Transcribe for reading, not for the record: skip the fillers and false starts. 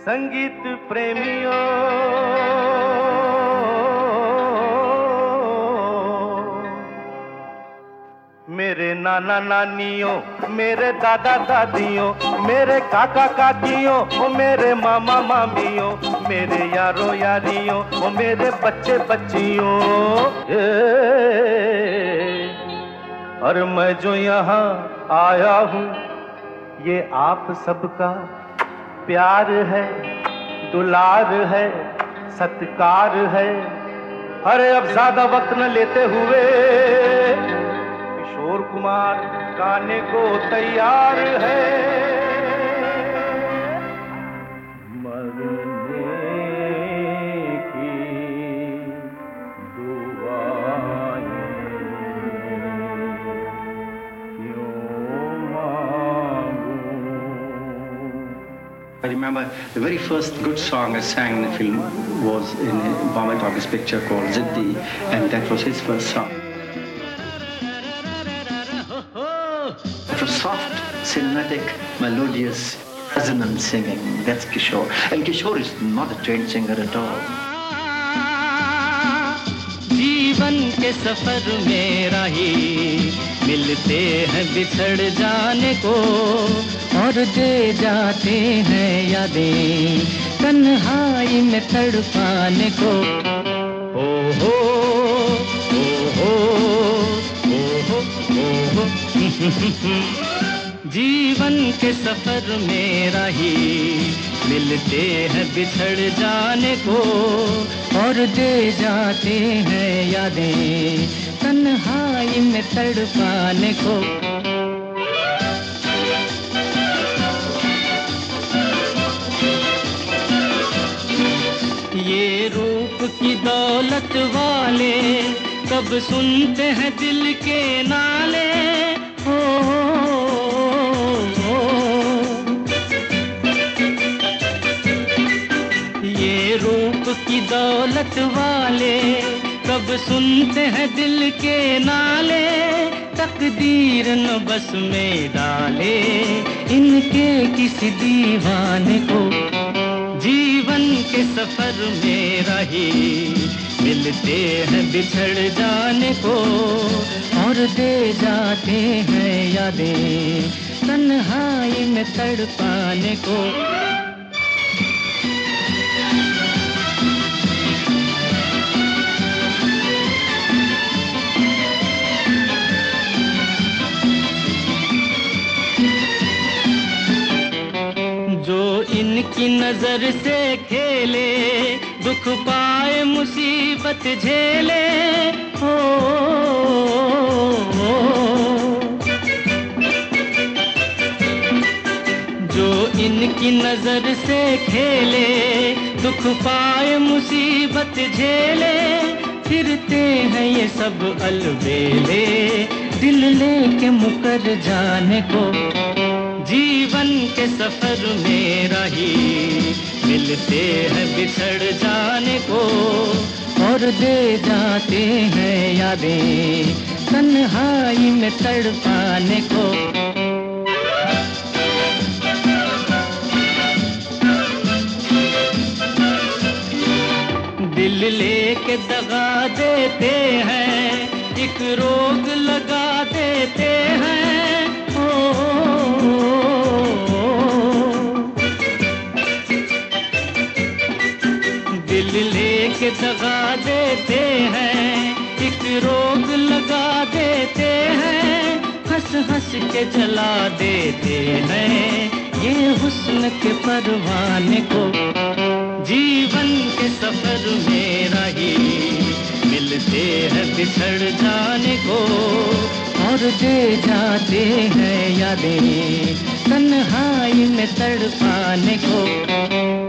संगीत प्रेमियों, मेरे नाना नानियों, मेरे दादा दादियों, मेरे काका काकियों, मेरे मामा मामियों, मेरे यारों यारियों, मेरे बच्चे बच्चियों, और मैं जो यहाँ आया हूँ ये आप सबका प्यार है, दुलार है, सत्कार है। अरे अब ज्यादा वक्त न लेते हुए किशोर कुमार गाने को तैयार है। मरने की दुआएं क्यों मांगूं। I remember the very first good song I sang in the film was in a Bombay Talkies picture called Ziddi, and that was his first song. It was soft, cinematic, melodious, resonant singing. That's Kishore. And Kishore is not a trained singer at all. जीवन के सफर में राही मिलते हैं बिछड़ जाने को और दे जाते हैं यादें तन्हाई में तड़पाने को। ओ हो ओ हो जीवन के सफर में राही मिलते हैं बिछड़ जाने को और दे जाते हैं यादें तन्हाई में तड़पाने को। ये रूप की दौलत वाले कब सुनते हैं दिल के नाले। हो ये रूप की दौलत वाले कब सुनते हैं दिल के नाले। तकदीर न बस में डाले इनके किसी दीवाने को। जीवन के सफर में राही मिलते हैं बिछड़ जाने को और दे जाते हैं यादें तन्हाई में तड़पाने को। इनकी नजर से खेले दुख पाए मुसीबत झेले। हो जो इनकी नजर से खेले दुख पाए मुसीबत झेले। फिरते हैं ये सब अलबेले दिल लेके मुकर जाने को। जीवन के सफर में राही मिलते हैं बिछड़ जाने को और दे जाते हैं यादें तन्हाई में तड़पाने को। दिल लेके दगा देते हैं एक रोग लगा देते हैं। दिल लेके दगा देते हैं एक रोग लगा देते हैं। हंस हंस के जला देते हैं ये हुस्न के परवाने को। जीवन के सफर में राही मिलते हैं बिछड़ जाने को और दे जाते हैं यादें तन्हाई में तड़पाने को।